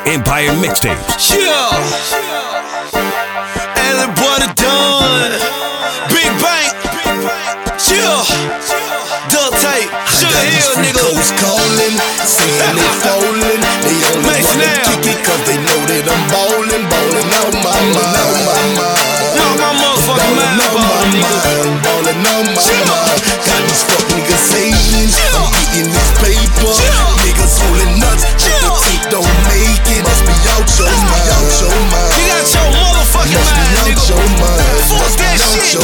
Empire Mixtapes. Yeah. And the boy the Don. Big Bank. Yeah. Duct tape. Sugar Hill, nigga. Coast calling, saying they falling. They only wanna kick it cause they know that I'm ballin', ballin' out my mind, out my mind. No, my motherfucking mind, ballin' out my mind. Got these fuck niggas saying I'm getting this paper. Niggas holding nuts, check the tape, don't make it. Must be out your mind, out your mind. You got your motherfucking mind, nigga. Must be out your mind. Fuck that shit,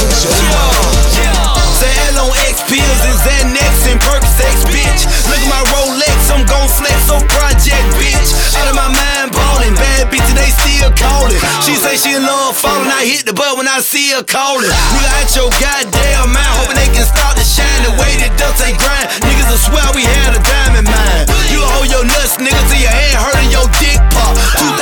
nigga. Say hello X pills and Xanax and Percocet, bitch. Look at my Rolex, I'm gon' flex on Project, bitch. Out of my mind ballin', bad bitches they still callin'. She say she in love fallin', I hit the butt when I see her callin'. Nigga out your goddamn mind, hoping they can start to shine the way that dust they grind. Niggas will swear we had a diamond mine. You hold your nuts, nigga, till your head hurt and your dick pop.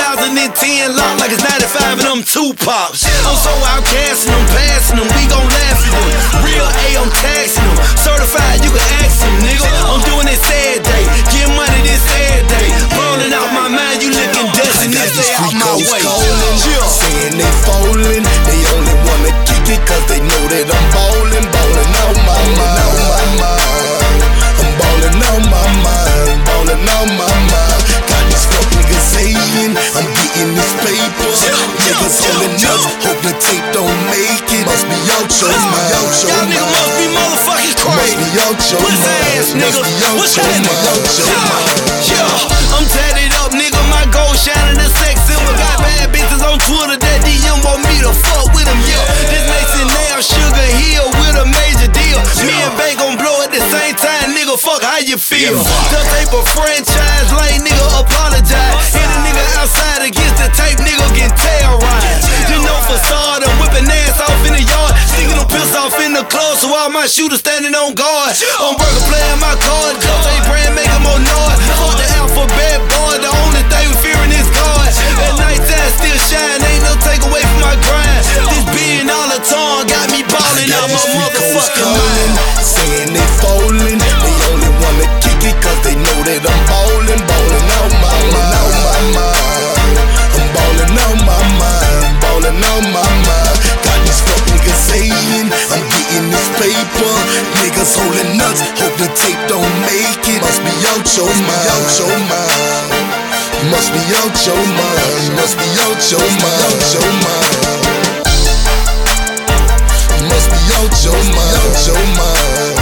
2010 lock like it's 95 and them two pops. I'm so outcastin' them, passin' them, we gon' laugh at them. Real A, I'm taxing them. Certified, you can ask them, nigga. I'm doing this every day. Get money this every day. Ballin' out my mind, you looking dusty, nigga, stay out my way. Saying they fallin', they only wanna kick it cause they know that I'm ballin', ballin' out my mind, out my mind. I'm ballin' out my mind, ballin' out my mind. Got these fuck niggas saying I'm getting this paper. Niggas holding nuts, hope the tape don't make it. Must be out your mind, out your Y'all mind. niggas must be motherfucking crazy. Must be out your Pussy mind. ass nigga. Must be out What's your happening? mind, out your mind. Yeah, I'm tatted up, nigga. My gold shining, the sex silver. Got bad bitches on Twitter that DM want me to fuck with them. Yeah, this makes it now Sugar Hill with a major deal. Me and Bank gon' blow at the same time, nigga. Fuck how you feel. The tape a franchise lane, nigga. Apologize. Hit a nigga outside against the tape, nigga getting terrorized. You know facade, I'm whipping ass off in the yard. Sticking them piss off in the club, so all my shooters standing on guard. I'm working playing my card, cause they brand making more noise. Fuck the alphabet boy, the only thing we fearing is God. At night time still shine, ain't no take away from my grind. This being all the tongue got me ballin' out my motherfucking mind. Saying they fallin', they only wanna kick it cause they know that I'm ballin', ballin' out my mind, out my mind. I'm ballin' out my mind, ballin' out my mind. Got these fuck niggas saying I'm getting this paper. Niggas holding nuts, hope the tape don't make it. Must be out your mind, out your mind. Must be out your mind, must be out your mind, out your mind. Must be out your mind, out your mind.